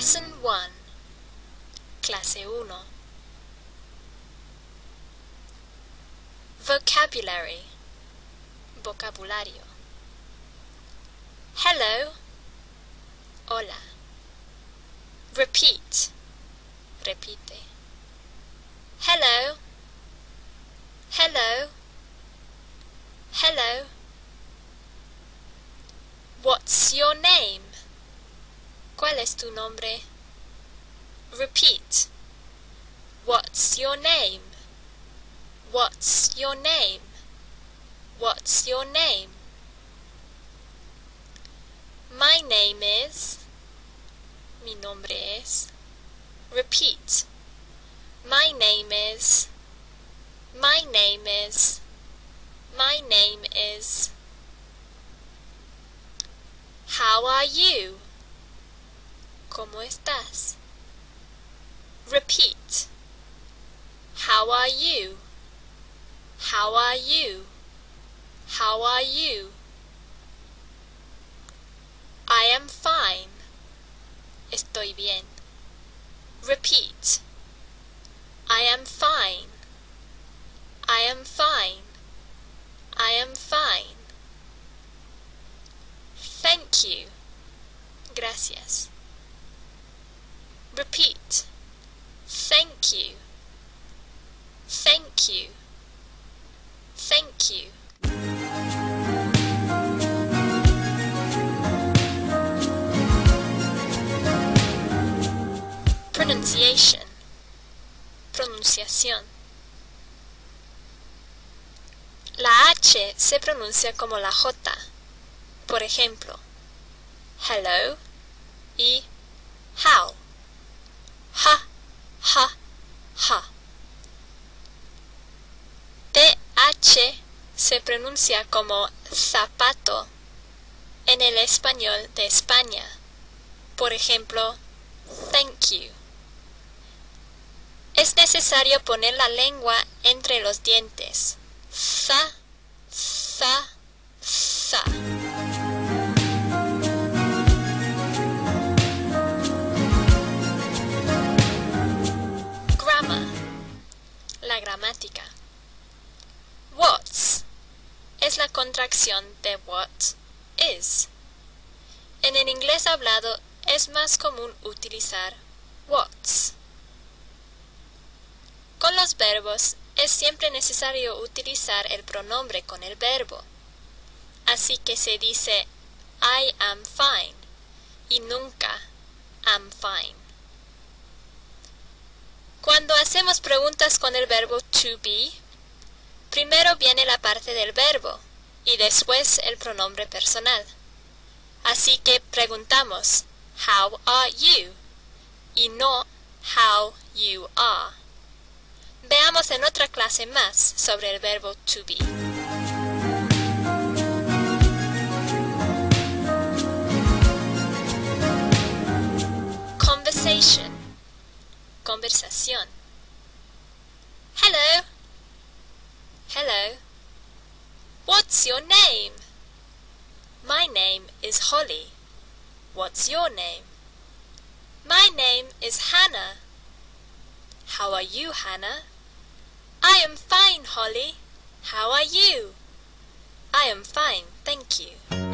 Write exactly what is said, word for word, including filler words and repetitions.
Lesson one. Clase uno. Vocabulary. Vocabulario. Hello. Hola. Repeat. Repite. Hello. Hello. Hello. What's your name? ¿Cuál es tu nombre? Repeat. What's your name? What's your name? What's your name? My name is. Mi nombre es. Repeat. My name is. My name is. My name is. How are you? ¿Cómo estás? Repeat. How are you? How are you? How are you? I am fine. Estoy bien. Repeat. I am fine. I am fine. I am fine. Thank you. Gracias. Repeat. Thank you. Thank you. Thank you. Pronunciation. Pronunciación. La H se pronuncia como la J. Por ejemplo, hello y how. Ja, ja, ja. T H se pronuncia como zapato en el español de España. Por ejemplo, thank you. Es necesario poner la lengua entre los dientes. Za, za, za. Grammar. La gramática. What's es la contracción de what is. En el inglés hablado es más común utilizar what's. Con los verbos es siempre necesario utilizar el pronombre con el verbo. Así que se dice I am fine y nunca am fine. Cuando hacemos preguntas con el verbo to be, primero viene la parte del verbo y después el pronombre personal. Así que preguntamos how are you y no how you are. Veamos en otra clase más sobre el verbo to be. Conversation. Conversación. Hello. Hello. What's your name? My name is Holly. What's your name? My name is Hannah. How are you, Hannah? I am fine, Holly. How are you? I am fine, thank you.